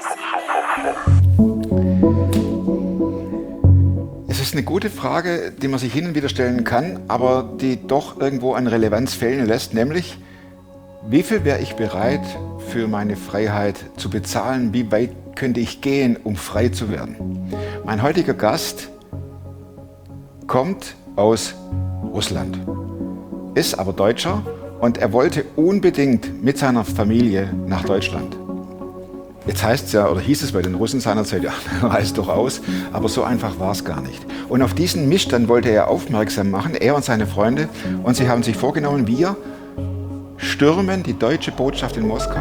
Es ist eine gute Frage, die man sich hin und wieder stellen kann, aber die doch irgendwo an Relevanz fehlen lässt, nämlich, wie viel wäre ich bereit, für meine Freiheit zu bezahlen? Wie weit könnte ich gehen, um frei zu werden? Mein heutiger Gast kommt aus Russland, ist aber Deutscher und er wollte unbedingt mit seiner Familie nach Deutschland. Jetzt heißt es ja, oder hieß es bei den Russen seinerzeit, ja, reist doch aus, aber so einfach war es gar nicht. Und auf diesen Missstand wollte er aufmerksam machen, er und seine Freunde, und sie haben sich vorgenommen, wir stürmen die deutsche Botschaft in Moskau.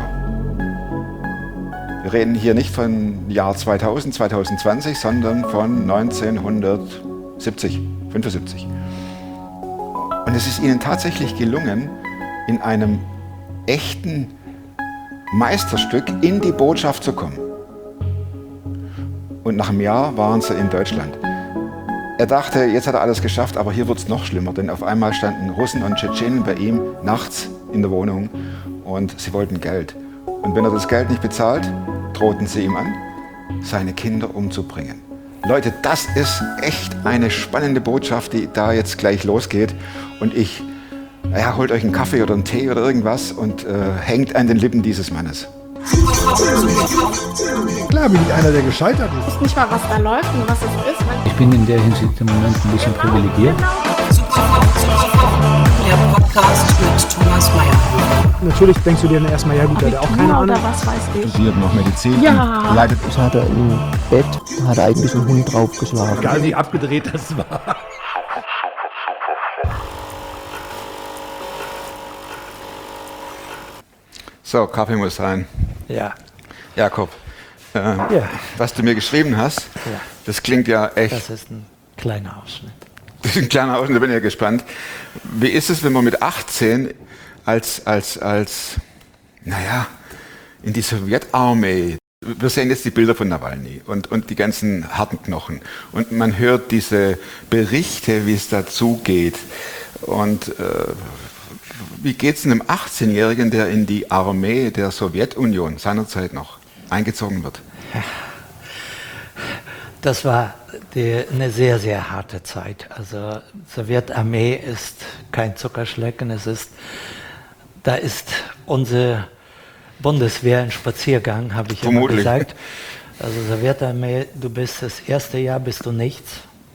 Wir reden hier nicht von Jahr 2000, 2020, sondern von 1970, 75. Und es ist ihnen tatsächlich gelungen, in einem echten Meisterstück in die Botschaft zu kommen. Und nach einem Jahr waren sie in Deutschland. Er dachte, jetzt hat er alles geschafft, aber hier wird es noch schlimmer, denn auf einmal standen Russen und Tschetschenen bei ihm nachts in der Wohnung und sie wollten Geld. Und wenn er das Geld nicht bezahlt, drohten sie ihm an, seine Kinder umzubringen. Leute, das ist echt eine spannende Botschaft, die da jetzt gleich losgeht. Und ja, holt euch einen Kaffee oder einen Tee oder irgendwas und hängt an den Lippen dieses Mannes. Klar bin ich einer, der gescheitert ist. Ich weiß nicht mal, was da läuft und was es ist. Ich bin in der Hinsicht im Moment ein bisschen privilegiert. Der Podcast mit Thomas Mayer. Natürlich denkst du dir dann erstmal, ja gut, der hat auch keine Ahnung. Oder was weiß ich. Studiert noch Medizin, Ja. leidet. Ich hatte im Bett, hat eigentlich ein Hund drauf geschlafen. Egal wie abgedreht das war. So, Kaffee muss sein. Ja. Jakob, Ja. was du mir geschrieben hast, Ja. das klingt ja echt. Das ist ein kleiner Ausschnitt. Das ist ein kleiner Ausschnitt, da bin ich ja gespannt. Wie ist es, wenn man mit 18 naja, in die Sowjetarmee, wir sehen jetzt die Bilder von Nawalny und die ganzen harten Knochen und man hört diese Berichte, wie es dazugeht und wie geht es einem 18-Jährigen, der in die Armee der Sowjetunion seinerzeit noch eingezogen wird? Das war eine sehr, sehr harte Zeit. Also Sowjetarmee ist kein Zuckerschlecken. Da ist unsere Bundeswehr ein Spaziergang, habe ich immer gesagt. Also Sowjetarmee, du bist das erste Jahr bist du nichts.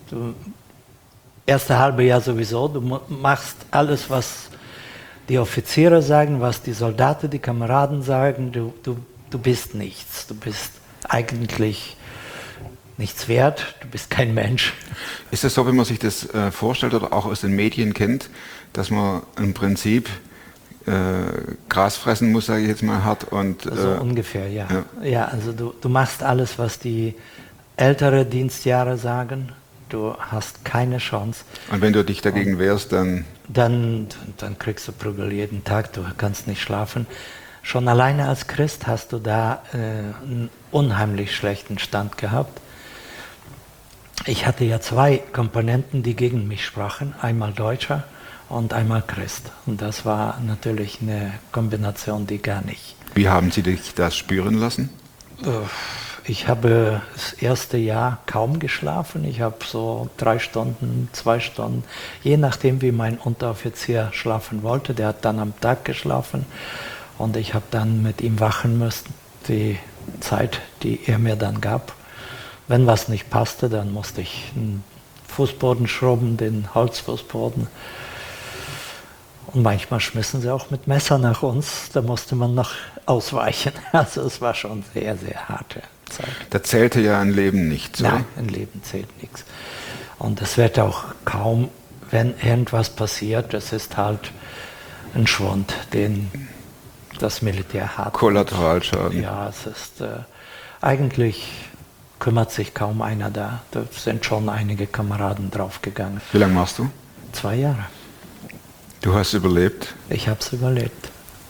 Erste halbe Jahr sowieso. Du machst alles, was die Offiziere sagen, was die Soldaten, die Kameraden sagen. Du bist nichts. Du bist eigentlich nichts wert, du bist kein Mensch. Ist es so, wenn man sich das vorstellt oder auch aus den Medien kennt, dass man im Prinzip Gras fressen muss, sage ich jetzt mal hart? Und, so ungefähr, ja. Ja, also du machst alles, was die ältere Dienstjahre sagen. Du hast keine Chance. Und wenn du dich dagegen wehrst, dann... Dann kriegst du Prügel jeden Tag, du kannst nicht schlafen. Schon alleine als Christ hast du da einen unheimlich schlechten Stand gehabt. Ich hatte ja zwei Komponenten, die gegen mich sprachen. Einmal Deutscher und einmal Christ. Und das war natürlich eine Kombination, die gar nicht. Wie haben Sie dich das spüren lassen? Ich habe das erste Jahr kaum geschlafen. Ich habe so 3 Stunden, 2 Stunden, je nachdem, wie mein Unteroffizier schlafen wollte. Der hat dann am Tag geschlafen und ich habe dann mit ihm wachen müssen, die Zeit, die er mir dann gab. Wenn was nicht passte, dann musste ich den Fußboden schrubben, den Holzfußboden. Und manchmal schmissen sie auch mit Messer nach uns, da musste man noch ausweichen. Also es war schon sehr, sehr harte Zeit. Da zählte ja ein Leben nichts, oder? Nein, ein Leben zählt nichts. Und es wird auch kaum, wenn irgendwas passiert, das ist halt ein Schwund, den das Militär hat. Kollateralschaden. Ja, es ist eigentlich kümmert sich kaum einer da. Da sind schon einige Kameraden draufgegangen. Wie lange machst du? 2 Jahre. Du hast überlebt? Ich habe es überlebt.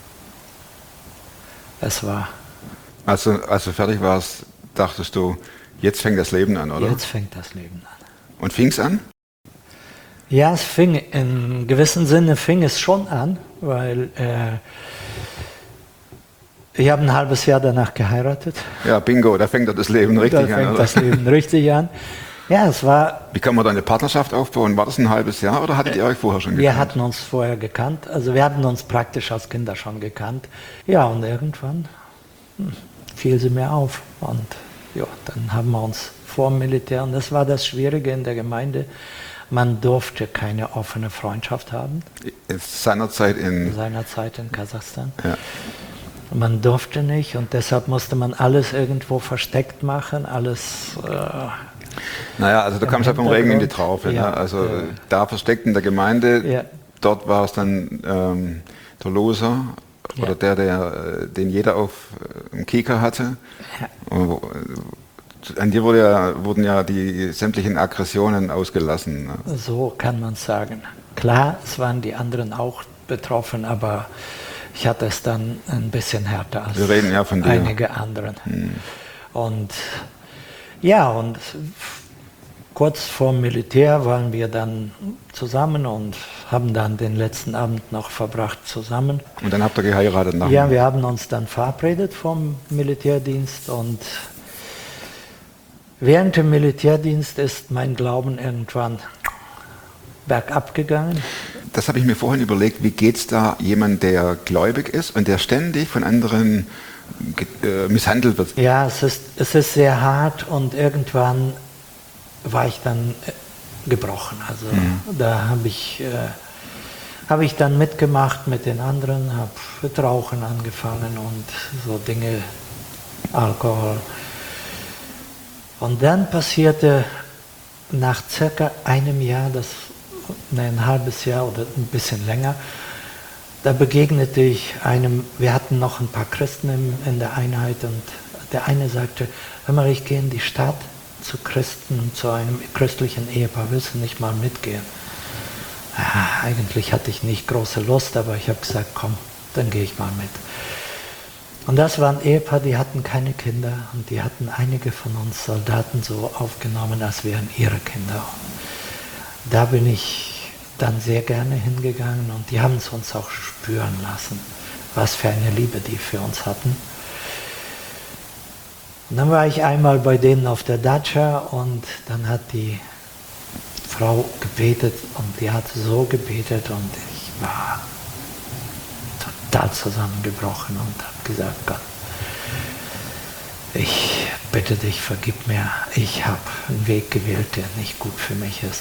Es war... Als du fertig warst, dachtest du, jetzt fängt das Leben an, oder? Jetzt fängt das Leben an. Und fing es an? Ja, es fing, in gewissem Sinne fing es schon an, weil Ich habe ein halbes Jahr danach geheiratet. Ja, bingo, da fängt doch das Leben richtig Da an, fängt oder? das Leben richtig an. Ja, es war. Wie kann man da eine Partnerschaft aufbauen? War das ein halbes Jahr oder hattet ihr euch vorher schon gekannt? Wir hatten uns vorher gekannt, also wir hatten uns praktisch als Kinder schon gekannt. Ja, und irgendwann fiel sie mir auf. Und ja, dann haben wir uns vor dem Militär, und das war das Schwierige in der Gemeinde, man durfte keine offene Freundschaft haben. Seinerzeit in Kasachstan. Ja. Man durfte nicht und deshalb musste man alles irgendwo versteckt machen, alles. Naja, also du kamst ja vom Regen in die Traufe. Ja, Ne? Also da versteckt in der Gemeinde, Ja. dort war es dann der Loser oder den jeder auf dem Kieker hatte. Ja. An dir wurden ja die sämtlichen Aggressionen ausgelassen. Ne? So kann man sagen. Klar, es waren die anderen auch betroffen, aber ich hatte es dann ein bisschen härter als Wir reden ja von dir. einige anderen. Und ja, und kurz vor dem Militär waren wir dann zusammen und haben dann den letzten Abend noch verbracht zusammen. Und dann habt ihr geheiratet nach Ja, wir haben uns dann verabredet vom Militärdienst und während dem Militärdienst ist mein Glauben irgendwann bergab gegangen. Das habe ich mir vorhin überlegt, wie geht es da jemand, der gläubig ist und der ständig von anderen misshandelt wird? Ja, es ist sehr hart und irgendwann war ich dann gebrochen. Also da habe ich dann mitgemacht mit den anderen, habe mit Rauchen angefangen und so Dinge, Alkohol. Und dann passierte nach circa einem Jahr, ein halbes Jahr oder ein bisschen länger, da begegnete ich einem, wir hatten noch ein paar Christen in der Einheit und der eine sagte, hör mal, ich gehe in die Stadt zu Christen, zu einem christlichen Ehepaar, willst du nicht mal mitgehen? Ja, eigentlich hatte ich nicht große Lust, aber ich habe gesagt, komm, dann gehe ich mal mit. Und das war ein Ehepaar, die hatten keine Kinder und die hatten einige von uns Soldaten so aufgenommen, als wären ihre Kinder. Da bin ich dann sehr gerne hingegangen und die haben es uns auch spüren lassen, was für eine Liebe die für uns hatten. Und dann war ich einmal bei denen auf der Datscha und dann hat die Frau gebetet und die hat so gebetet und ich war total zusammengebrochen und habe gesagt, Gott, ich bitte dich, vergib mir, ich habe einen Weg gewählt, der nicht gut für mich ist.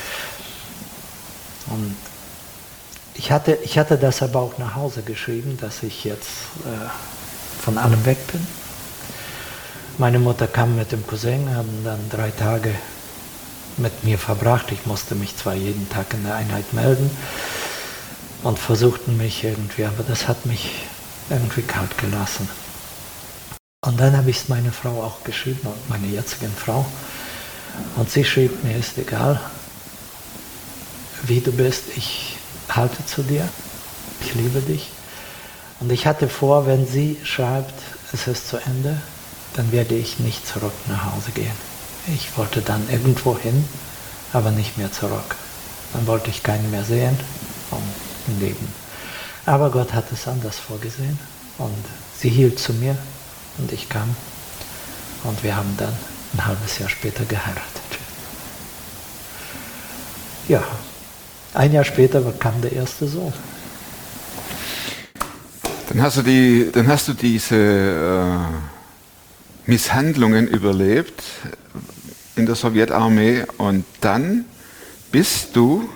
Und ich hatte das aber auch nach Hause geschrieben, dass ich jetzt von allem weg bin. Meine Mutter kam mit dem Cousin, haben dann 3 Tage mit mir verbracht. Ich musste mich zwar jeden Tag in der Einheit melden und versuchten mich irgendwie, aber das hat mich irgendwie kalt gelassen. Und dann habe ich es meiner Frau auch geschrieben und meiner jetzigen Frau. Und sie schrieb, mir ist egal, wie du bist, ich halte zu dir, ich liebe dich. Und ich hatte vor, wenn sie schreibt, es ist zu Ende, dann werde ich nicht zurück nach Hause gehen. Ich wollte dann irgendwo hin, aber nicht mehr zurück. Dann wollte ich keinen mehr sehen und leben. Aber Gott hat es anders vorgesehen und sie hielt zu mir und ich kam und wir haben dann ein halbes Jahr später geheiratet. Ja, ein Jahr später kam der erste Sohn. Dann hast du diese Misshandlungen überlebt in der Sowjetarmee und dann bist du,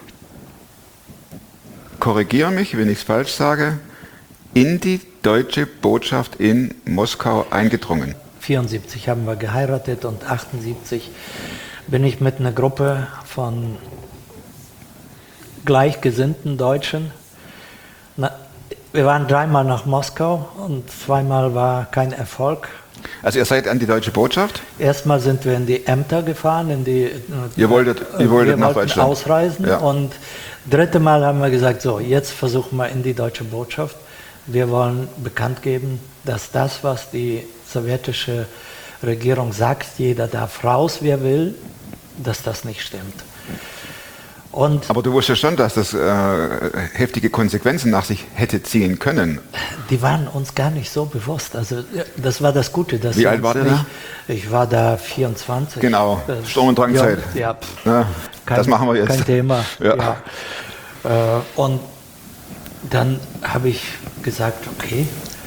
korrigiere mich, wenn ich es falsch sage, in die deutsche Botschaft in Moskau eingedrungen. 1974 haben wir geheiratet und 1978 bin ich mit einer Gruppe von gleichgesinnten Deutschen. Wir waren 3-mal nach Moskau und 2-mal war kein Erfolg. Also ihr seid an die deutsche Botschaft? Erstmal sind wir in die Ämter gefahren, Ihr wolltet nach Deutschland ausreisen ja. Und 3. Mal haben wir gesagt, so, jetzt versuchen wir in die deutsche Botschaft. Wir wollen bekannt geben, dass das, was die sowjetische Regierung sagt, jeder darf raus, wer will, dass das nicht stimmt. Und Aber du wusstest schon, dass das heftige Konsequenzen nach sich hätte ziehen können. die waren uns gar nicht so bewusst. Also das war das Gute. Dass Wie sie alt uns war der nicht, da? Ich war da 24. Genau, Sturm- und Drangzeit. Ja, Ja, das machen wir jetzt. Kein Thema. Ja. Ja. Und dann habe ich gesagt, okay,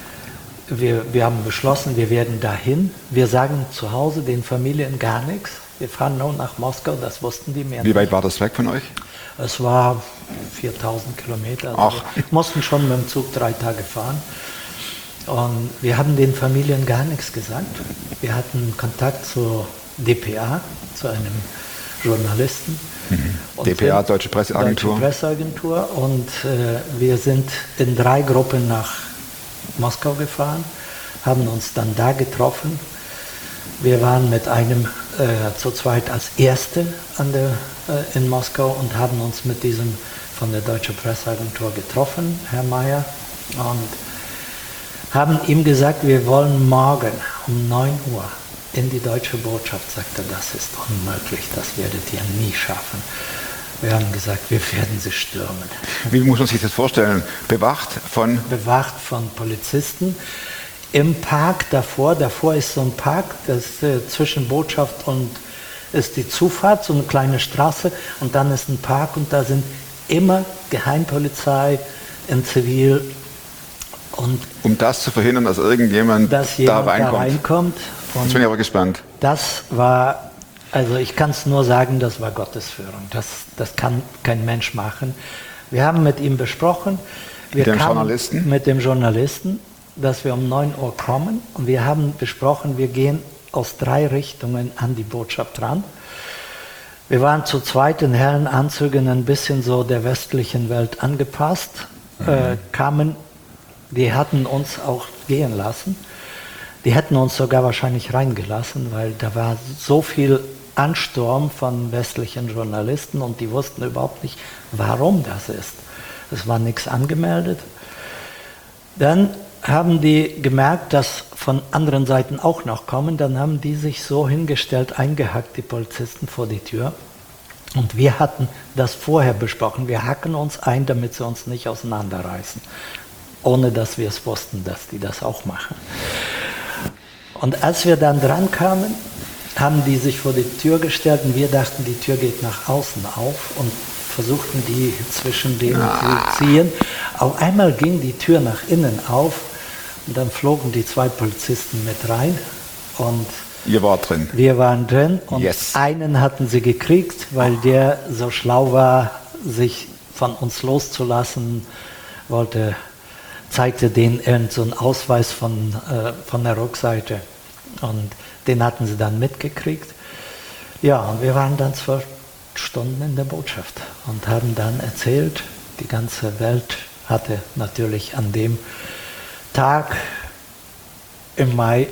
wir haben beschlossen, wir werden dahin. Wir sagen zu Hause den Familien gar nichts. Wir fahren nur nach Moskau, das wussten die mehr Wie nicht. weit war das weg von euch? Es war 4000 Kilometer. Also Ach. wir mussten schon mit dem Zug 3 Tage fahren. Und wir haben den Familien gar nichts gesagt. Wir hatten Kontakt zur DPA, zu einem Journalisten. Und DPA, sind- Deutsche Presseagentur. Deutsche Presseagentur. Und wir sind in 3 Gruppen nach Moskau gefahren, haben uns dann da getroffen. Wir waren mit einem zu zweit als Erste in Moskau und haben uns mit diesem von der Deutschen Presseagentur getroffen, Herr Mayer, und haben ihm gesagt, wir wollen morgen um 9 Uhr in die deutsche Botschaft. Sagt er, das ist unmöglich, das werdet ihr nie schaffen. Wir haben gesagt, wir werden sie stürmen. Wie muss man sich das vorstellen? Bewacht von... Bewacht von Polizisten. Im Park davor ist so ein Park, das zwischen Botschaft und ist die Zufahrt, so eine kleine Straße, und dann ist ein Park und da sind immer Geheimpolizei in Zivil, und Um das zu verhindern, dass irgendjemand dass da jemand da reinkommt. reinkommt. Jetzt Und bin ich aber gespannt. das war, also ich kann es nur sagen, das war Gottesführung. Das kann kein Mensch machen. Wir haben mit ihm besprochen, Mit dem Journalisten? mit dem Journalisten, dass wir um 9 Uhr kommen, und wir haben besprochen, wir gehen aus 3 Richtungen an die Botschaft ran. Wir waren zu zweit in hellen Anzügen, ein bisschen so der westlichen Welt angepasst, die hatten uns auch gehen lassen. Die hätten uns sogar wahrscheinlich reingelassen, weil da war so viel Ansturm von westlichen Journalisten und die wussten überhaupt nicht, warum das ist. Es war nichts angemeldet. Dann haben die gemerkt, dass von anderen Seiten auch noch kommen. Dann haben die sich so hingestellt, eingehackt, die Polizisten vor die Tür. Und wir hatten das vorher besprochen. Wir hacken uns ein, damit sie uns nicht auseinanderreißen. Ohne dass wir es wussten, dass die das auch machen. Und als wir dann dran kamen, haben die sich vor die Tür gestellt und wir dachten, die Tür geht nach außen auf und versuchten die zwischen denen zu ziehen. Auf einmal ging die Tür nach innen auf und dann flogen die 2 Polizisten mit rein und Ihr wart drin. wir waren drin und Yes. einen hatten sie gekriegt, weil der so schlau war, sich von uns loszulassen, zeigte denen irgend so einen Ausweis von der Rückseite und den hatten sie dann mitgekriegt. Ja, und wir waren dann 12 Stunden in der Botschaft und haben dann erzählt, die ganze Welt hatte natürlich an dem Tag im Mai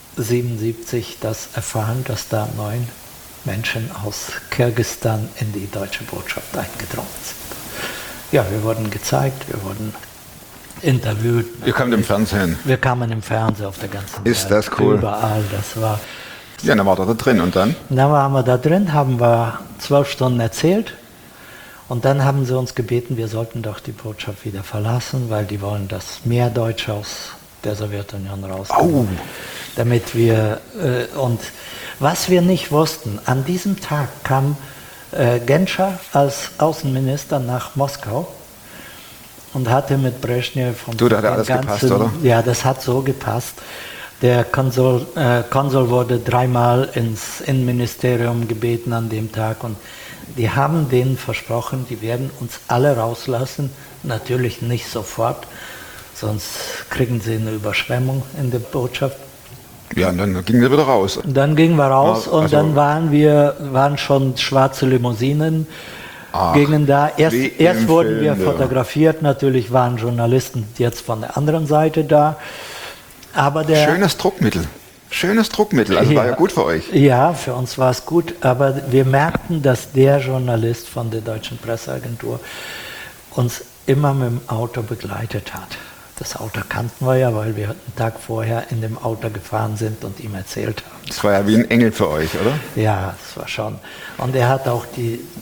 77 das erfahren, dass da 9 Menschen aus Kirgisistan in die deutsche Botschaft eingedrungen sind. Ja, wir wurden gezeigt, wir wurden interviewt. Ihr kamt im Fernsehen. Wir kamen im Fernsehen auf der ganzen Welt. Ist das cool. Überall, das war... Ja, dann wart ihr da drin und dann? Dann waren wir da drin, haben wir 12 Stunden erzählt und dann haben sie uns gebeten, wir sollten doch die Botschaft wieder verlassen, weil die wollen, dass mehr Deutsche aus der Sowjetunion rauskommen. Damit wir, und was wir nicht wussten, an diesem Tag kam Genscher als Außenminister nach Moskau und hatte mit Brezhnev und Du, da hat den alles gepasst, oder? Ja, das hat so gepasst. Der Konsul wurde 3-mal ins Innenministerium gebeten an dem Tag und die haben denen versprochen, die werden uns alle rauslassen, natürlich nicht sofort, sonst kriegen sie eine Überschwemmung in der Botschaft. Ja, und dann ging ihr wieder raus. Und dann gingen wir raus Also- und dann waren schon schwarze Limousinen, Ach, gingen da. wie Erst im wurden wir Film, ja. fotografiert, natürlich waren Journalisten jetzt von der anderen Seite da. Aber der, Schönes Druckmittel. Schönes Druckmittel. Also war ja gut für euch. Ja, für uns war es gut, aber wir merkten, dass der Journalist von der Deutschen Presseagentur uns immer mit dem Auto begleitet hat. Das Auto kannten wir ja, weil wir einen Tag vorher in dem Auto gefahren sind und ihm erzählt haben. Das war ja wie ein Engel für euch, oder? Ja, das war schon. Und er hat auch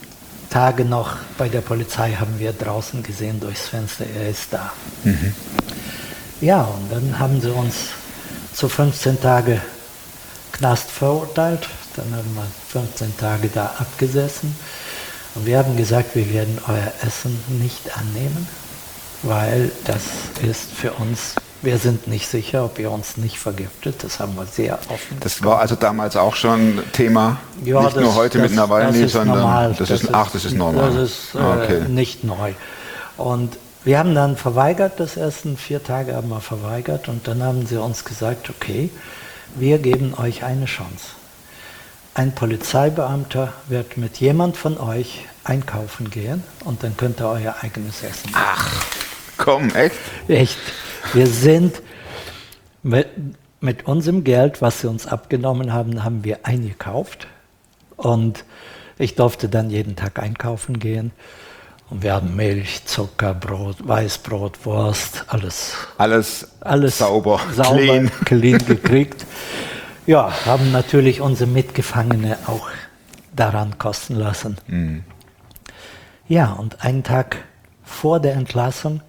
Tage noch bei der Polizei, haben wir draußen gesehen durchs Fenster, er ist da. Ja, und dann haben sie uns zu 15 Tage Knast verurteilt. Dann haben wir 15 Tage da abgesessen. Und wir haben gesagt, wir werden euer Essen nicht annehmen, weil das ist für uns, wir sind nicht sicher, ob ihr uns nicht vergiftet. Das haben wir sehr offen. Das war also damals auch schon Thema, Ja, nicht nur heute mit Nawalny, das ist sondern normal. das ist normal. Das ist Okay. nicht neu. Und wir haben dann verweigert das Essen, 4 Tage haben wir verweigert und dann haben sie uns gesagt, okay, wir geben euch eine Chance. Ein Polizeibeamter wird mit jemand von euch einkaufen gehen und dann könnt ihr euer eigenes Essen machen. Komm, echt? Echt. Wir sind mit unserem Geld, was sie uns abgenommen haben, haben wir eingekauft und ich durfte dann jeden Tag einkaufen gehen. Und wir haben Milch, Zucker, Brot, Weißbrot, Wurst, alles sauber, clean. clean gekriegt. Ja, haben natürlich unsere Mitgefangene auch daran kosten lassen. Ja, und einen Tag vor der Entlassung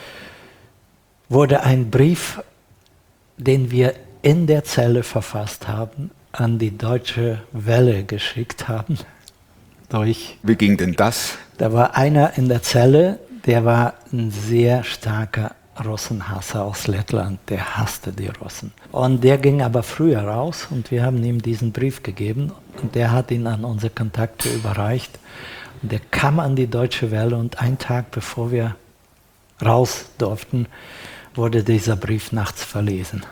wurde ein Brief, den wir in der Zelle verfasst haben, an die Deutsche Welle geschickt haben. Wie ging denn das? Da war einer in der Zelle, der war ein sehr starker Russenhasser aus Lettland, der hasste die Russen. Und der ging aber früher raus und wir haben ihm diesen Brief gegeben und der hat ihn an unsere Kontakte überreicht. Und der kam an die Deutsche Welle und einen Tag bevor wir raus durften, wurde dieser Brief nachts verlesen.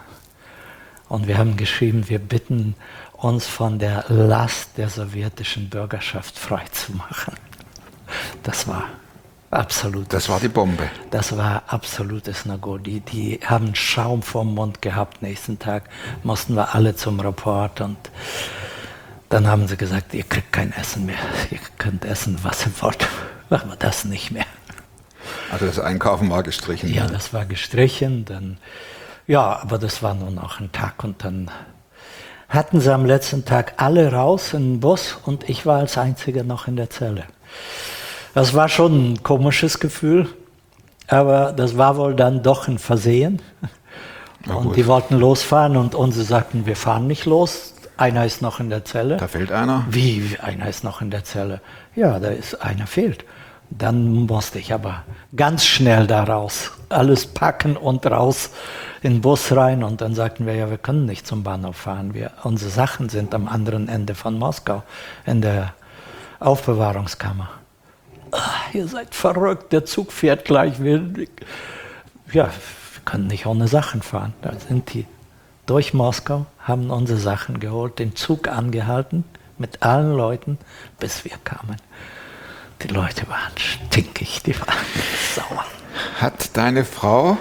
Und wir haben geschrieben, wir bitten uns von der Last der sowjetischen Bürgerschaft freizumachen. Das war absolut. Das war die Bombe. Das war absolutes No-Go. Die haben Schaum vorm Mund gehabt. Nächsten Tag mussten wir alle zum Rapport und dann haben sie gesagt, ihr kriegt kein Essen mehr. Ihr könnt essen, was ihr wollt. Aber das nicht mehr. Also das Einkaufen war gestrichen. Ja, das war gestrichen. Dann, ja, aber das war nur noch ein Tag und dann hatten sie am letzten Tag alle raus in den Bus und ich war als Einziger noch in der Zelle. Das war schon ein komisches Gefühl, aber das war wohl dann doch ein Versehen. Und die wollten losfahren und unsere sagten, wir fahren nicht los. Einer ist noch in der Zelle. Da fehlt einer. Wie, einer ist noch in der Zelle? Ja, da ist einer fehlt. Dann musste ich aber ganz schnell da raus, alles packen und raus in den Bus rein. Und dann sagten wir, ja, wir können nicht zum Bahnhof fahren. Unsere Sachen sind am anderen Ende von Moskau, in der Aufbewahrungskammer. Ach, ihr seid verrückt, der Zug fährt gleich. Ja, wir können nicht ohne Sachen fahren. Da sind die durch Moskau, haben unsere Sachen geholt, den Zug angehalten, mit allen Leuten, bis wir kamen. Die Leute waren stinkig, die waren sauer. Hat deine Frau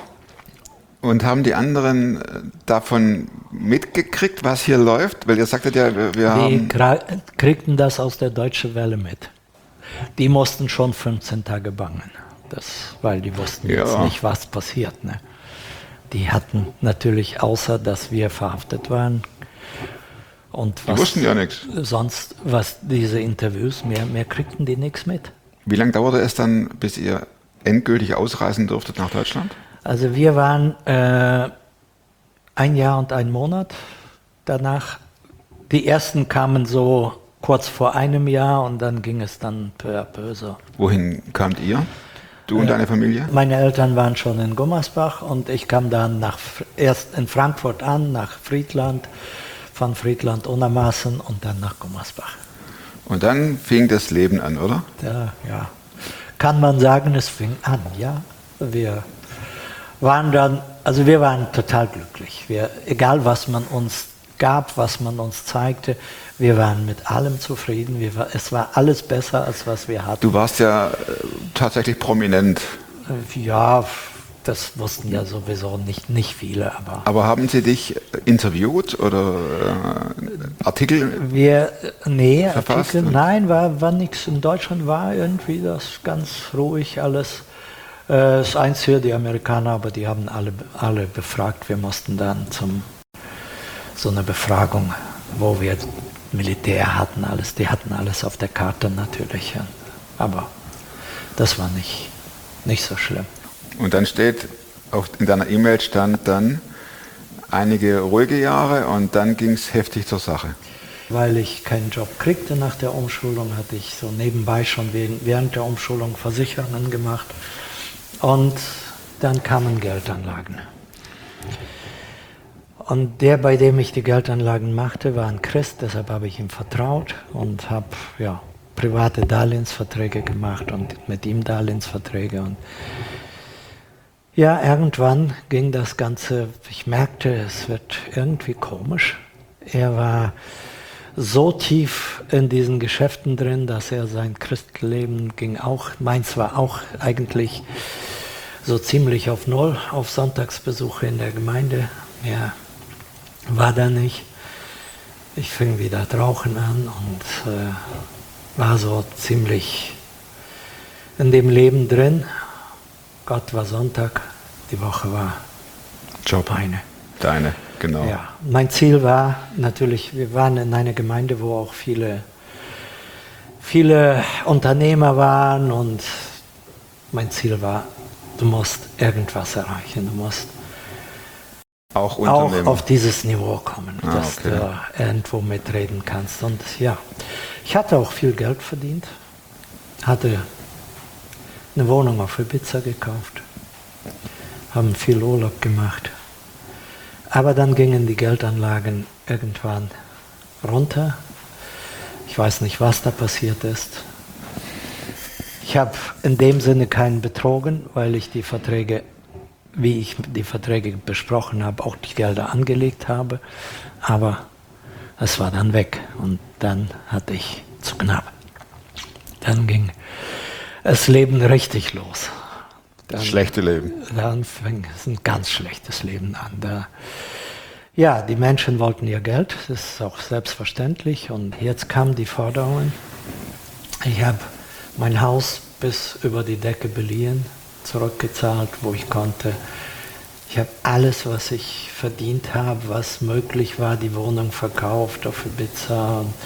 und haben die anderen davon mitgekriegt, was hier läuft? Weil ihr sagtet ja, die kriegten das aus der Deutschen Welle mit. Die mussten schon 15 Tage bangen, weil die wussten jetzt nicht, was passiert. Ne? Die hatten natürlich, außer dass wir verhaftet waren, und die wussten ja nichts. Sonst, was diese Interviews, mehr kriegten die nichts mit. Wie lange dauerte es dann, bis ihr endgültig ausreisen durftet nach Deutschland? Also wir waren 1 Jahr und 1 Monat danach. Die ersten kamen so kurz vor 1 Jahr und dann ging es dann peu à peu so. Wohin kamt ihr? Du und deine Familie? Meine Eltern waren schon in Gummersbach und ich kam dann erst in Frankfurt an, nach Friedland, von Friedland Unermaßen und dann nach Gummersbach. Und dann fing das Leben an, oder? Ja. Kann man sagen, es fing an, ja. Wir waren total glücklich. Egal was man uns gab, was man uns zeigte, wir waren mit allem zufrieden. Es war alles besser, als was wir hatten. Du warst ja tatsächlich prominent. Ja, das wussten ja sowieso nicht viele. Aber haben sie dich interviewt oder Artikel verfasst? Artikel, nein, war nichts. In Deutschland war irgendwie das ganz ruhig alles. Das Einzige, die Amerikaner, aber die haben alle befragt. Wir mussten dann so eine Befragung, wo wir Militär hatten, alles. Die hatten alles auf der Karte natürlich. Aber das war nicht so schlimm. Und dann steht, auch in deiner E-Mail stand dann einige ruhige Jahre und dann ging es heftig zur Sache. Weil ich keinen Job kriegte nach der Umschulung, hatte ich so nebenbei schon während der Umschulung Versicherungen gemacht. Und dann kamen Geldanlagen. Und der, bei dem ich die Geldanlagen machte, war ein Christ, deshalb habe ich ihm vertraut und habe private Darlehensverträge gemacht und mit ihm Darlehensverträge. Und ja, irgendwann ging das Ganze, ich merkte, es wird irgendwie komisch. Er war so tief in diesen Geschäften drin, dass er sein Christleben meins war auch eigentlich so ziemlich auf Null, auf Sonntagsbesuche in der Gemeinde. Mehr war da nicht. Ich fing wieder mit Rauchen an und war so ziemlich in dem Leben drin. Gott war Sonntag, die Woche war Job. Deine, genau. Ja, mein Ziel war natürlich, wir waren in einer Gemeinde, wo auch viele Unternehmer waren und mein Ziel war, du musst irgendwas erreichen, du musst auch auf dieses Niveau kommen, dass du irgendwo mitreden kannst. Und ja, ich hatte auch viel Geld verdient, hatte eine Wohnung auf Ibiza gekauft, haben viel Urlaub gemacht. Aber dann gingen die Geldanlagen irgendwann runter. Ich weiß nicht, was da passiert ist. Ich habe in dem Sinne keinen betrogen, weil ich die Verträge, wie ich die Verträge besprochen habe, auch die Gelder angelegt habe. Aber es war dann weg und dann hatte ich zu knapp. Dann ging das Leben richtig los. Das schlechte Leben. Dann fing es ein ganz schlechtes Leben an. Die Menschen wollten ihr Geld, das ist auch selbstverständlich. Und jetzt kamen die Forderungen. Ich habe mein Haus bis über die Decke beliehen, zurückgezahlt, wo ich konnte. Ich habe alles, was ich verdient habe, was möglich war, die Wohnung verkauft auf Ibiza. Und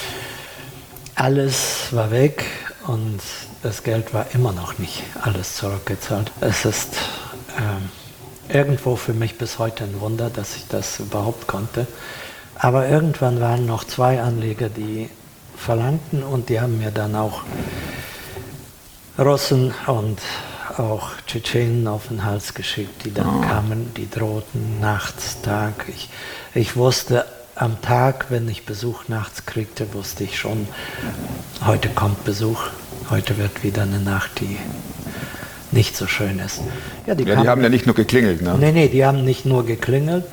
alles war weg und das Geld war immer noch nicht alles zurückgezahlt. Es ist irgendwo für mich bis heute ein Wunder, dass ich das überhaupt konnte. Aber irgendwann waren noch 2 Anleger, die verlangten und die haben mir dann auch Russen und auch Tschetschenen auf den Hals geschickt, die dann kamen, die drohten nachts, Tag. Ich wusste am Tag, wenn ich Besuch nachts kriegte, wusste ich schon, heute kommt Besuch. Heute wird wieder eine Nacht, die nicht so schön ist. Die haben ja nicht nur geklingelt, ne? Nee, die haben nicht nur geklingelt,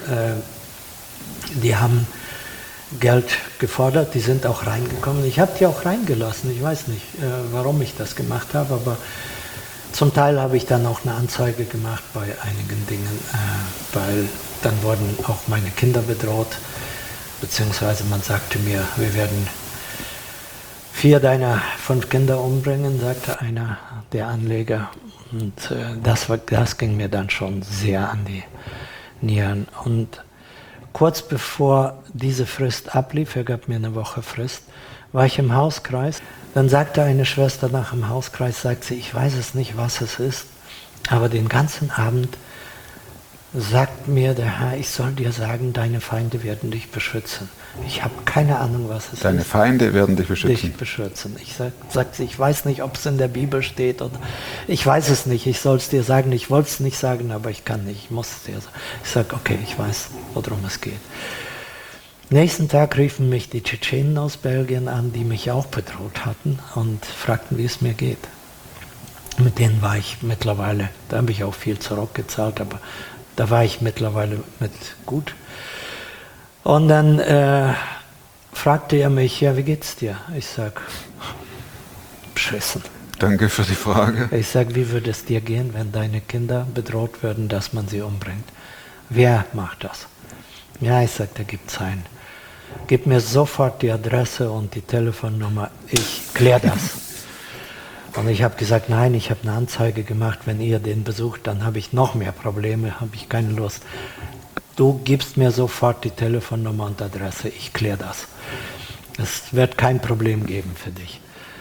die haben Geld gefordert, die sind auch reingekommen. Ich habe die auch reingelassen, ich weiß nicht, warum ich das gemacht habe, aber zum Teil habe ich dann auch eine Anzeige gemacht bei einigen Dingen, weil dann wurden auch meine Kinder bedroht, beziehungsweise man sagte mir, wir werden 4 deiner 5 Kinder umbringen, sagte einer der Anleger. Und das ging mir dann schon sehr an die Nieren. Und kurz bevor diese Frist ablief, er gab mir eine Woche Frist, war ich im Hauskreis. Dann sagte eine Schwester nach dem Hauskreis, sagt sie, ich weiß es nicht, was es ist, aber den ganzen Abend sagt mir der Herr, ich soll dir sagen, deine Feinde werden dich beschützen. Ich habe keine Ahnung, was es ist. Deine Feinde werden dich beschützen. Dich beschützen. Sagt sie, ich weiß nicht, ob es in der Bibel steht oder ich weiß es nicht. Ich soll es dir sagen. Ich wollte es nicht sagen, aber ich kann nicht. Ich muss es dir sagen. Ich sage, okay, ich weiß, worum es geht. Nächsten Tag riefen mich die Tschetschenen aus Belgien an, die mich auch bedroht hatten und fragten, wie es mir geht. Mit denen war ich mittlerweile, da habe ich auch viel zurückgezahlt, aber da war ich mittlerweile mit gut. Und dann fragte er mich, ja, wie geht's dir? Ich sag, beschissen. Danke für die Frage. Ich sag, wie würde es dir gehen, wenn deine Kinder bedroht würden, dass man sie umbringt? Wer macht das? Ja, ich sag, da gibt's einen. Gib mir sofort die Adresse und die Telefonnummer, ich kläre das. Und ich habe gesagt, nein, ich habe eine Anzeige gemacht, wenn ihr den besucht, dann habe ich noch mehr Probleme, habe ich keine Lust. Du gibst mir sofort die Telefonnummer und Adresse, ich kläre das. Es wird kein Problem geben für dich.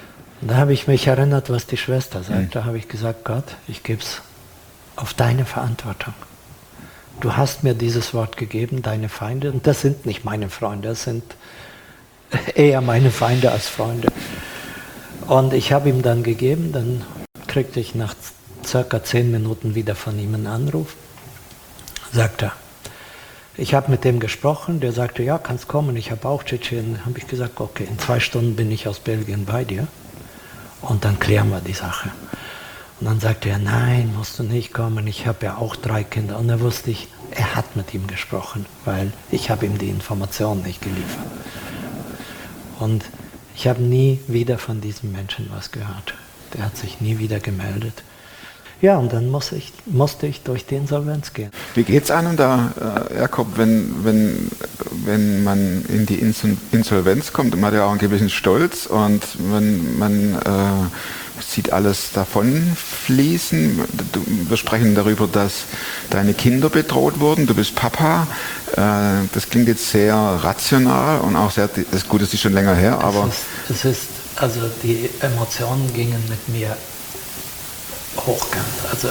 Und da habe ich mich erinnert, was die Schwester sagt. Da habe ich gesagt, Gott, ich gebe es auf deine Verantwortung. Du hast mir dieses Wort gegeben, deine Feinde. Und das sind nicht meine Freunde, das sind eher meine Feinde als Freunde. Und ich habe ihm dann gegeben, dann kriegte ich nach circa 10 Minuten wieder von ihm einen Anruf. Sagt er, ich habe mit dem gesprochen, der sagte, ja, kannst kommen, ich habe auch Tschetschenien. Habe ich gesagt, okay, in 2 Stunden bin ich aus Belgien bei dir und dann klären wir die Sache. Und dann sagte er, nein, musst du nicht kommen, ich habe ja auch 3 Kinder. Und da wusste ich, er hat mit ihm gesprochen, weil ich habe ihm die Informationen nicht geliefert. Und ich habe nie wieder von diesem Menschen was gehört. Der hat sich nie wieder gemeldet. Ja, und dann musste ich durch die Insolvenz gehen. Wie geht es einem da, Jakob, wenn man in die Insolvenz kommt? Man hat ja auch einen gewissen Stolz und man sieht alles davon fließen. Wir sprechen darüber, dass deine Kinder bedroht wurden. Du bist Papa. Das klingt jetzt sehr rational und auch sehr, das gut, das ist schon länger her, aber... Also die Emotionen gingen mit mir hochkant. Also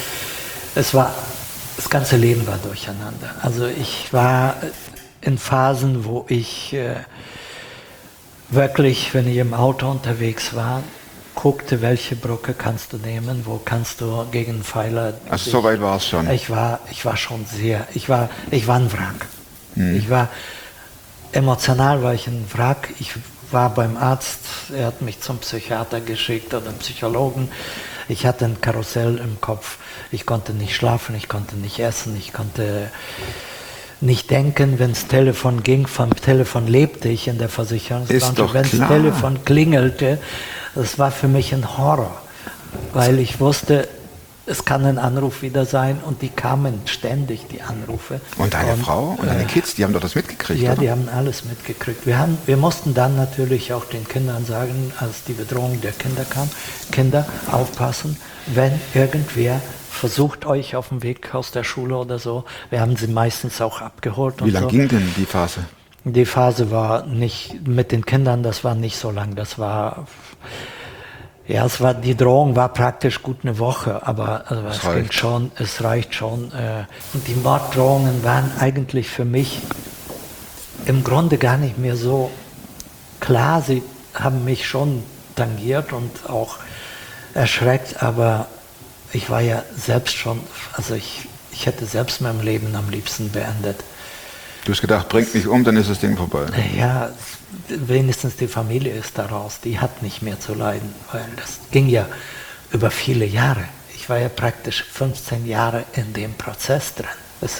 das ganze Leben war durcheinander. Also ich war in Phasen, wo ich wirklich, wenn ich im Auto unterwegs war, guckte, welche Brücke kannst du nehmen, wo kannst du gegen einen Pfeiler... Also so weit war es schon. Ich war schon ich war ein Wrack. Emotional war ich ein Wrack. Ich war beim Arzt, er hat mich zum Psychiater geschickt oder Psychologen. Ich hatte ein Karussell im Kopf. Ich konnte nicht schlafen, ich konnte nicht essen, ich konnte nicht denken, wenn das Telefon ging. Vom Telefon lebte ich in der Versicherungsbranche. Wenn das Telefon klingelte, das war für mich ein Horror, weil ich wusste, es kann ein Anruf wieder sein und die kamen ständig, die Anrufe. Und deine Frau und deine Kids, die haben doch das mitgekriegt, ja, oder? Die haben alles mitgekriegt. Wir mussten dann natürlich auch den Kindern sagen, als die Bedrohung der Kinder kam, Kinder, aufpassen, wenn irgendwer versucht euch auf dem Weg aus der Schule oder so. Wir haben sie meistens auch abgeholt. Wie lange ging denn die Phase? Die Phase war nicht, mit den Kindern, das war nicht so lang, das war... Ja, die Drohung war praktisch gut eine Woche, aber also es reicht schon. Und die Morddrohungen waren eigentlich für mich im Grunde gar nicht mehr so klar. Sie haben mich schon tangiert und auch erschreckt, aber ich war ja selbst schon, also ich hätte selbst mein Leben am liebsten beendet. Du hast gedacht, bringt mich um, dann ist das Ding vorbei. Ja, wenigstens die Familie ist da raus, die hat nicht mehr zu leiden, weil das ging ja über viele Jahre. Ich war ja praktisch 15 Jahre in dem Prozess drin.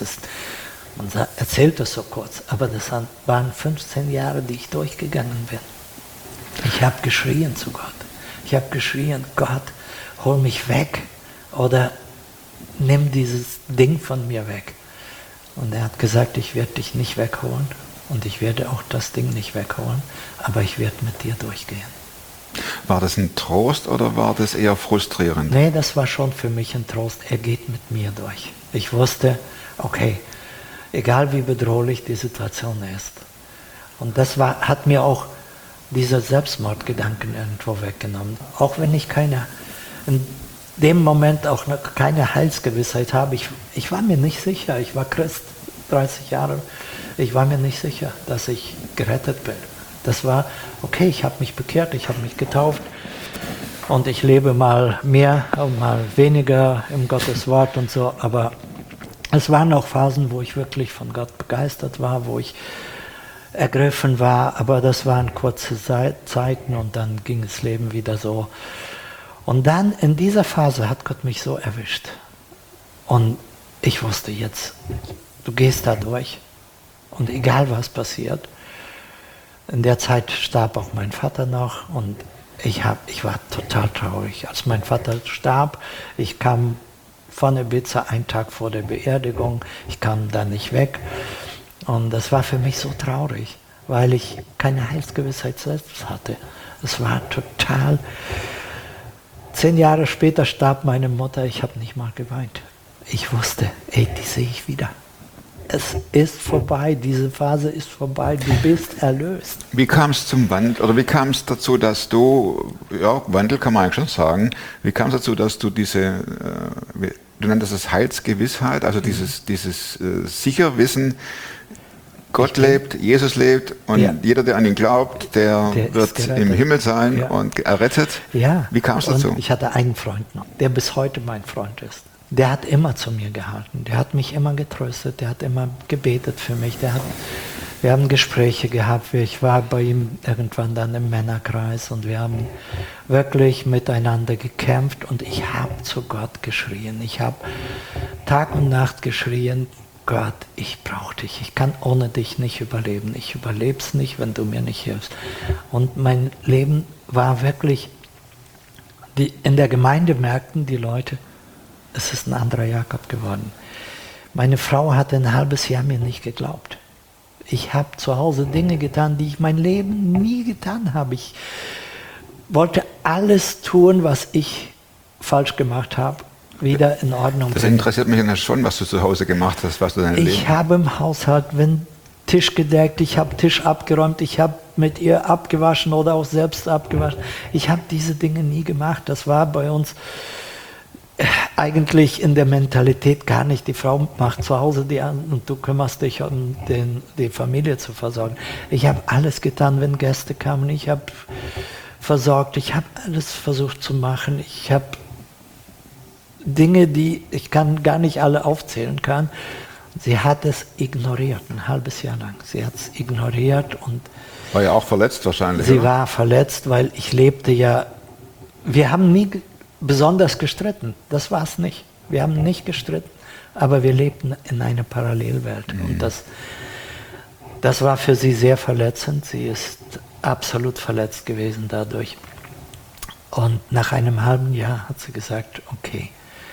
Man erzählt das so kurz, aber das waren 15 Jahre, die ich durchgegangen bin. Ich habe geschrien zu Gott. Ich habe geschrien, Gott, hol mich weg oder nimm dieses Ding von mir weg. Und er hat gesagt, ich werde dich nicht wegholen und ich werde auch das Ding nicht wegholen, aber ich werde mit dir durchgehen. War das ein Trost oder war das eher frustrierend? Nee, das war schon für mich ein Trost. Er geht mit mir durch. Ich wusste, okay, egal wie bedrohlich die Situation ist. Und das hat mir auch diese Selbstmordgedanken irgendwo weggenommen. Auch wenn ich in dem Moment auch keine Heilsgewissheit habe. Ich war mir nicht sicher, ich war Christ, 30 Jahre, ich war mir nicht sicher, dass ich gerettet bin. Das war, okay, ich habe mich bekehrt, ich habe mich getauft und ich lebe mal mehr und mal weniger im Gottes Wort und so, aber es waren auch Phasen, wo ich wirklich von Gott begeistert war, wo ich ergriffen war, aber das waren kurze Zeiten und dann ging das Leben wieder so. Und dann in dieser Phase hat Gott mich so erwischt. Und ich wusste jetzt, du gehst da durch. Und egal was passiert. In der Zeit starb auch mein Vater noch. Und ich war total traurig. Als mein Vater starb, ich kam von Ibiza einen Tag vor der Beerdigung. Ich kam da nicht weg. Und das war für mich so traurig, weil ich keine Heilsgewissheit selbst hatte. Es war total... 10 Jahre später starb meine Mutter, ich habe nicht mal geweint. Ich wusste, die sehe ich wieder. es ist vorbei, diese Phase ist vorbei, du bist erlöst. Wie kam es zum Wandel, oder wie kam es dazu, dass du, ja, Wandel kann man eigentlich schon sagen, wie kam es dazu, dass du diese, du nanntest es Heilsgewissheit, also dieses Sicherwissen, Gott lebt, Jesus lebt und jeder, der an ihn glaubt, der wird im Himmel sein und errettet. Ja. Wie kam es dazu? Und ich hatte einen Freund noch, der bis heute mein Freund ist. Der hat immer zu mir gehalten, der hat mich immer getröstet, der hat immer gebetet für mich. Wir haben Gespräche gehabt, ich war bei ihm irgendwann dann im Männerkreis und wir haben wirklich miteinander gekämpft und ich habe zu Gott geschrien. Ich habe Tag und Nacht geschrien, Gott, ich brauche dich, ich kann ohne dich nicht überleben. Ich überlebe es nicht, wenn du mir nicht hilfst. Und mein Leben war wirklich, in der Gemeinde merkten die Leute, es ist ein anderer Jakob geworden. Meine Frau hatte ein halbes Jahr mir nicht geglaubt. Ich habe zu Hause Dinge getan, die ich mein Leben nie getan habe. Ich wollte alles tun, was ich falsch gemacht habe, wieder in Ordnung Das bringen. interessiert mich ja schon, was du zu Hause gemacht hast, was du dein Leben... Ich habe im Haushalt, wenn Tisch gedeckt, ich habe Tisch abgeräumt, ich habe mit ihr abgewaschen oder auch selbst abgewaschen. Ich habe diese Dinge nie gemacht. Das war bei uns eigentlich in der Mentalität gar nicht. Die Frau macht zu Hause die an und du kümmerst dich um die Familie zu versorgen. Ich habe alles getan, wenn Gäste kamen. Ich habe versorgt, ich habe alles versucht zu machen. Ich habe Dinge, die ich gar nicht alle aufzählen kann. Sie hat es ignoriert, ein halbes Jahr lang. Sie hat es ignoriert und war ja auch verletzt wahrscheinlich. Sie oder? war verletzt, weil ich lebte ja, wir haben nie besonders gestritten, das war es nicht. Wir haben nicht gestritten, aber wir lebten in einer Parallelwelt. Und das war für sie sehr verletzend. Sie ist absolut verletzt gewesen dadurch. Und nach einem halben Jahr hat sie gesagt, okay,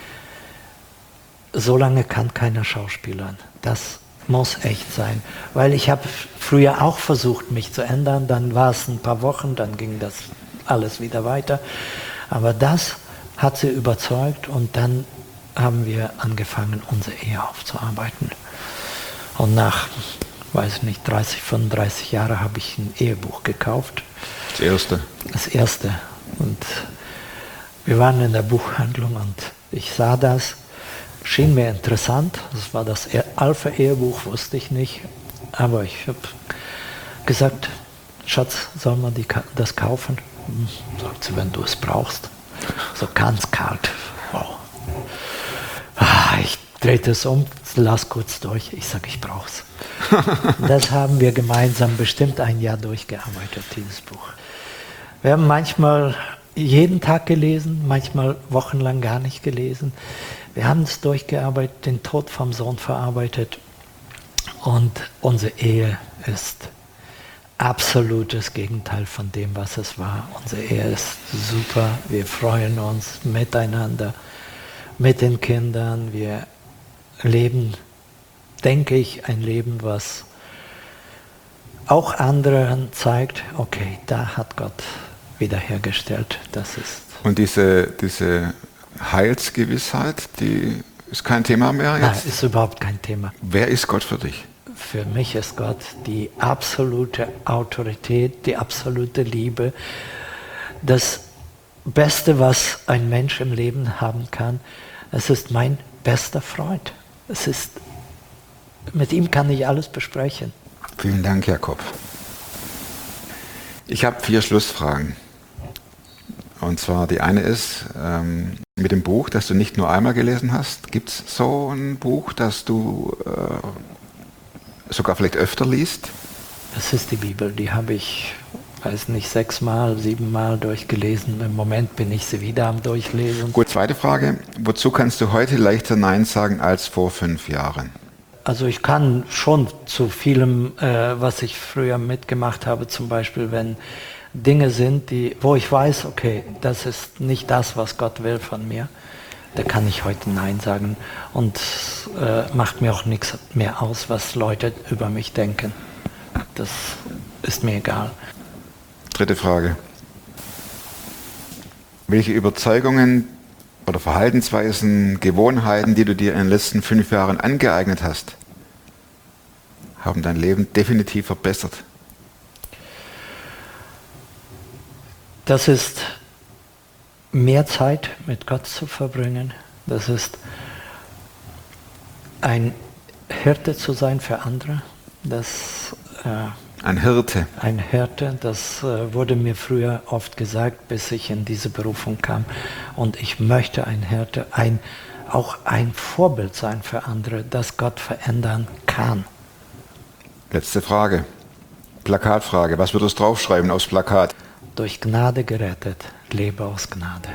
so lange kann keiner schauspielern. Das muss echt sein. Weil ich habe früher auch versucht, mich zu ändern. Dann war es ein paar Wochen, dann ging das alles wieder weiter. Aber das hat sie überzeugt und dann haben wir angefangen, unsere Ehe aufzuarbeiten. Und nach, weiß nicht, 30, 35 Jahren habe ich ein Ehebuch gekauft. Das erste? Das erste. Und wir waren in der Buchhandlung und ich sah das, schien mir interessant. Das war das Alpha-Ehebuch, wusste ich nicht. Aber ich habe gesagt, Schatz, soll man das kaufen? Sagt sie, wenn du es brauchst. So ganz kalt. Wow. Ich drehte es um, las kurz durch. Ich sage, ich brauche es. Das haben wir gemeinsam bestimmt ein Jahr durchgearbeitet, dieses Buch. Wir haben manchmal jeden Tag gelesen, manchmal wochenlang gar nicht gelesen. Wir haben es durchgearbeitet, den Tod vom Sohn verarbeitet. Und unsere Ehe ist absolutes Gegenteil von dem, was es war. Unsere Ehe ist super, wir freuen uns miteinander, mit den Kindern. Wir leben, denke ich, ein Leben, was auch anderen zeigt, okay, da hat Gott wiederhergestellt. Das ist. Und diese Heilsgewissheit, die ist kein Thema mehr jetzt? Nein, ist überhaupt kein Thema. Wer ist Gott für dich? Für mich ist Gott die absolute Autorität, die absolute Liebe. Das Beste, was ein Mensch im Leben haben kann, es ist mein bester Freund. Mit ihm kann ich alles besprechen. Vielen Dank, Jakob. Ich habe 4 Schlussfragen. Und zwar die eine ist, mit dem Buch, das du nicht nur einmal gelesen hast, gibt es so ein Buch, das du sogar vielleicht öfter liest? Das ist die Bibel, die habe ich, weiß nicht, 6-mal, 7-mal durchgelesen. Im Moment bin ich sie wieder am Durchlesen. Gut, zweite Frage. Wozu kannst du heute leichter Nein sagen als vor 5 Jahren? Also ich kann schon zu vielem, was ich früher mitgemacht habe, zum Beispiel, wenn Dinge sind, wo ich weiß, okay, das ist nicht das, was Gott will von mir, da kann ich heute Nein sagen und macht mir auch nichts mehr aus, was Leute über mich denken. Das ist mir egal. Dritte Frage. Welche Überzeugungen oder Verhaltensweisen, Gewohnheiten, die du dir in den letzten 5 Jahren angeeignet hast, haben dein Leben definitiv verbessert? Das ist mehr Zeit mit Gott zu verbringen. Das ist ein Hirte zu sein für andere. Ein Hirte. Ein Hirte, das wurde mir früher oft gesagt, bis ich in diese Berufung kam. Und ich möchte ein Hirte, auch ein Vorbild sein für andere, das Gott verändern kann. Letzte Frage. Plakatfrage. Was würdest du draufschreiben aufs Plakat? Durch Gnade gerettet, lebe aus Gnade.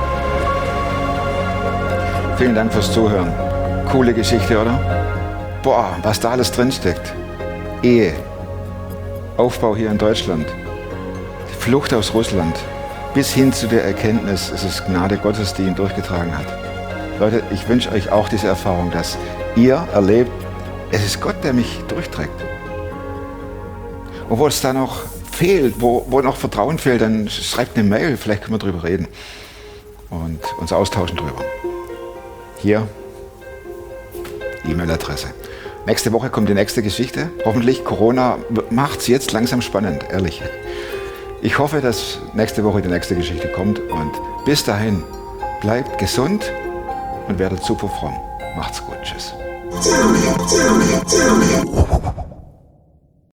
Vielen Dank fürs Zuhören. Coole Geschichte, oder? Boah, was da alles drinsteckt. Ehe, Aufbau hier in Deutschland, die Flucht aus Russland, bis hin zu der Erkenntnis, es ist Gnade Gottes, die ihn durchgetragen hat. Leute, ich wünsche euch auch diese Erfahrung, dass ihr erlebt, es ist Gott, der mich durchträgt. Und wo es da noch fehlt, wo noch Vertrauen fehlt, dann schreibt eine Mail, vielleicht können wir drüber reden und uns austauschen drüber. Hier, E-Mail-Adresse. Nächste Woche kommt die nächste Geschichte. Hoffentlich, Corona macht es jetzt langsam spannend, ehrlich. Ich hoffe, dass nächste Woche die nächste Geschichte kommt und bis dahin, bleibt gesund und werdet super fromm. Macht's gut, tschüss.